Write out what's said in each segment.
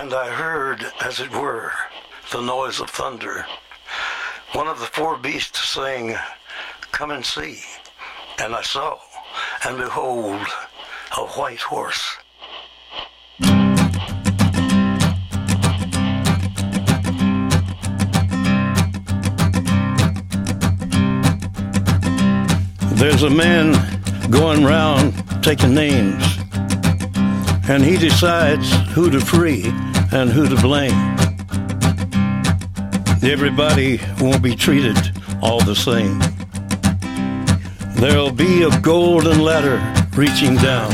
And I heard, as it were, the noise of thunder. One of the four beasts saying, "Come and see." And I saw, and behold, a white horse. There's a man going round taking names, and he decides who to free and who to blame. Everybody won't be treated all the same. There'll be a golden ladder reaching down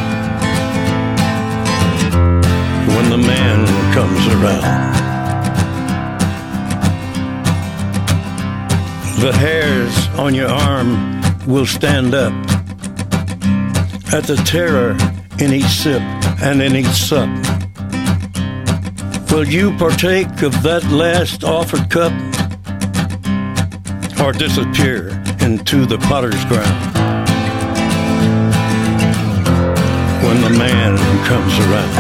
when the man comes around. The hairs on your arm will stand up at the terror in each sip and in each sup. Will you partake of that last offered cup, or disappear into the potter's ground when the man comes around?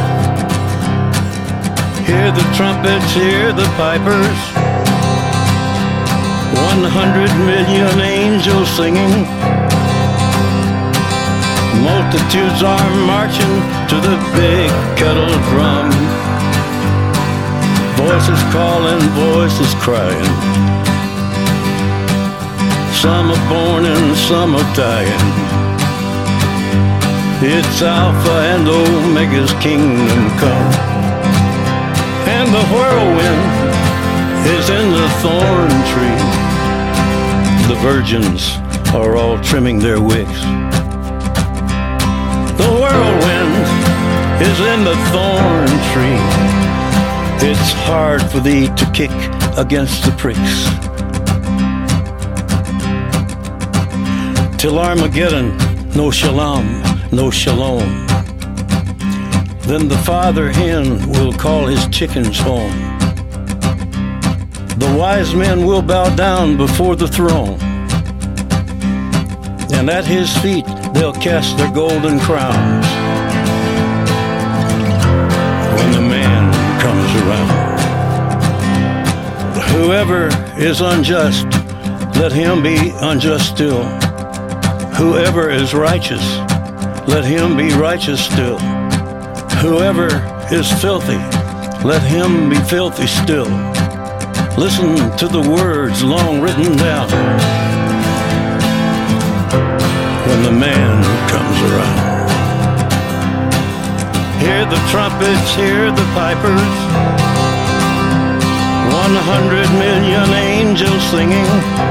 Hear the trumpets, hear the pipers, 100 million angels singing. Multitudes are marching to the big kettle drum. Voices calling, voices crying. Some are born and some are dying. It's Alpha and Omega's kingdom come. And the whirlwind is in the thorn tree. The virgins are all trimming their wicks. The whirlwind is in the thorn tree. It's hard for thee to kick against the pricks. Till Armageddon, no shalom, no shalom. Then the father hen will call his chickens home. The wise men will bow down before the throne, and at his feet they'll cast their golden crowns when the man comes around. Whoever is unjust, let him be unjust still. Whoever is righteous, let him be righteous still. Whoever is filthy, let him be filthy still. Listen to the words long written down when the man comes around. Hear the trumpets, hear the pipers, 100 million angels singing.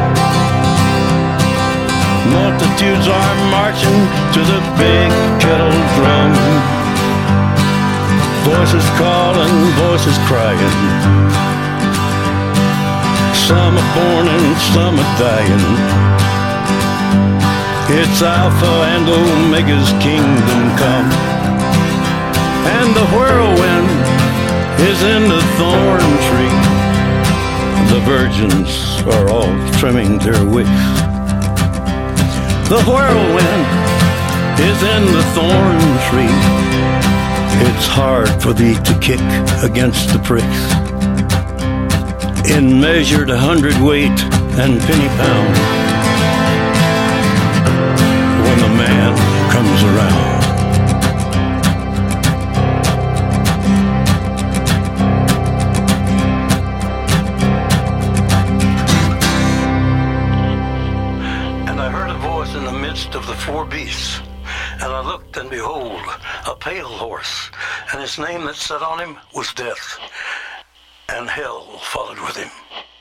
Multitudes are marching to the big kettle drum. Voices calling, voices crying. Some are born and some are dying. It's Alpha and Omega's kingdom come. And the whirlwind is in the thorn tree. The virgins are all trimming their wicks. The whirlwind is in the thorn tree. It's hard for thee to kick against the pricks. In measured 100-weight and penny pound when the man comes around. And I heard a voice in the midst of the four beasts, and I looked, and behold, a pale horse, and his name that sat on him was Death, and hell followed with him.